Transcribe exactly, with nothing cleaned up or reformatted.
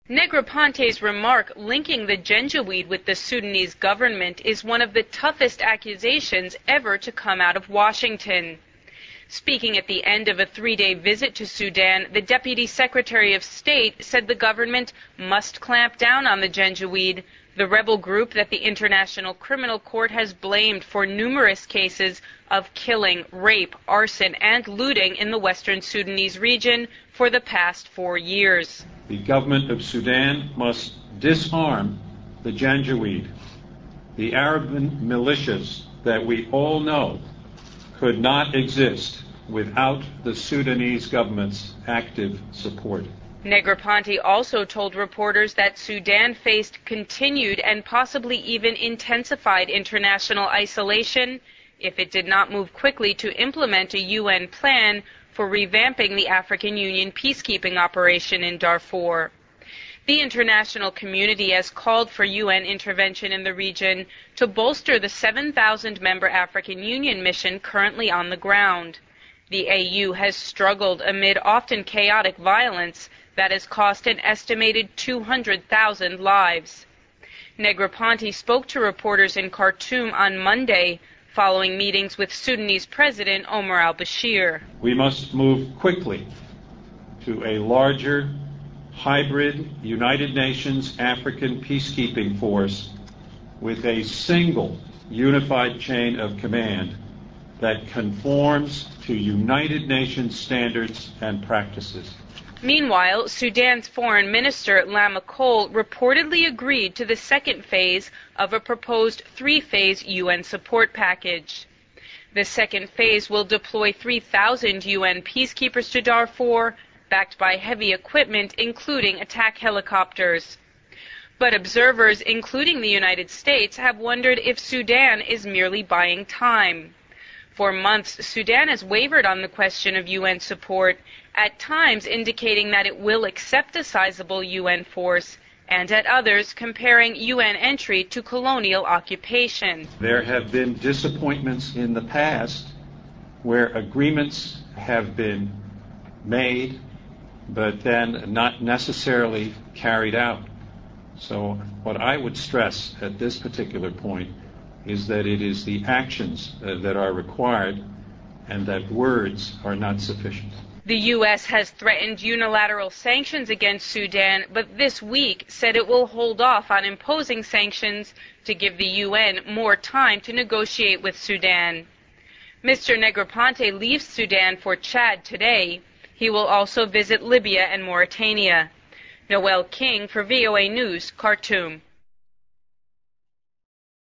Negroponte's remark linking the Janjaweed with the Sudanese government is one of the toughest accusations ever to come out of Washington. Speaking at the end of a three-day visit to Sudan, the Deputy Secretary of State said the government must clamp down on the Janjaweed, the rebel group that the International Criminal Court has blamed for numerous cases of killing, rape, arson, and looting in the western Sudanese region for the past four years. The government of Sudan must disarm the Janjaweed, the Arab militias that we all know could not exist without the Sudanese government's active support. Negroponte also told reporters that Sudan faced continued and possibly even intensified international isolation if it did not move quickly to implement a U N plan for revamping the African Union peacekeeping operation in Darfur. The international community has called for U N intervention in the region to bolster the seven thousand member African Union mission currently on the ground. The A U has struggled amid often chaotic violence that has cost an estimated two hundred thousand lives. Negroponte spoke to reporters in Khartoum on Monday following meetings with Sudanese President Omar al-Bashir. We must move quickly to a larger, hybrid United Nations African peacekeeping force with a single unified chain of command that conforms to United Nations standards and practices. Meanwhile, Sudan's Foreign Minister Lama Cole reportedly agreed to the second phase of a proposed three-phase U N support package. The second phase will deploy three thousand U N peacekeepers to Darfur, backed by heavy equipment including attack helicopters. But observers, including the United States, have wondered if Sudan is merely buying time. For months, Sudan has wavered on the question of U N support, at times indicating that it will accept a sizable U N force, and at others comparing U N entry to colonial occupation. There have been disappointments in the past where agreements have been made, but then not necessarily carried out. So what I would stress at this particular point is that it is the actions uh, that are required and that words are not sufficient. The U S has threatened unilateral sanctions against Sudan, but this week said it will hold off on imposing sanctions to give the U N more time to negotiate with Sudan. Mister Negroponte leaves Sudan for Chad today. He will also visit Libya and Mauritania. Noel King for V O A News, Khartoum.